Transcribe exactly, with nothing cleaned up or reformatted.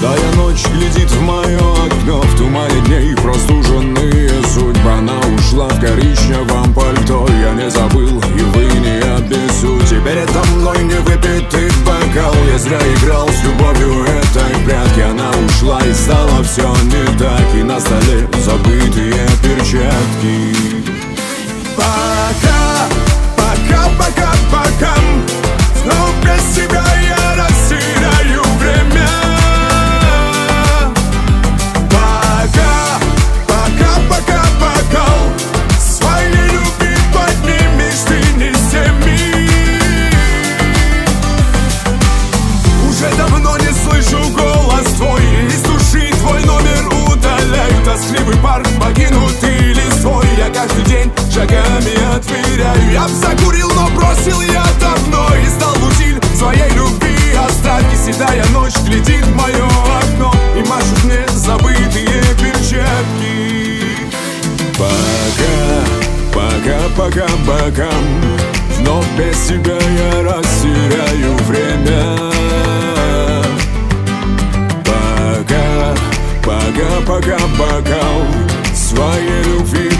Седая ночь глядит в мое окно, в тумане дней простуженные. Судьба, она ушла в коричневом пальто. Я не забыл, и вы не обессу. Теперь это мной не выпитый бокал. Я зря играл с любовью этой прятки. Она ушла и стало все не так. И на столе забытые перчатки. Пока, пока, пока, пока. Вновь без тебя я растеряю время. Пока, пока, пока, пока. Своей любви поднимешь ты не семи. Уже давно не слышу голос твой. Из души твой номер удаляю. Тоскливый парк, покинутый листвой. Я каждый день шагами отверяю. Я б закурил, но бросил я давно. И стал в утиль своей любви остатки. Седая ночь глядит в мое окно и машут мне забытые перчатки. Пока, пока, пока, пока. Вновь без тебя я растеряю время. Пока, пока, пока, пока. Своей любви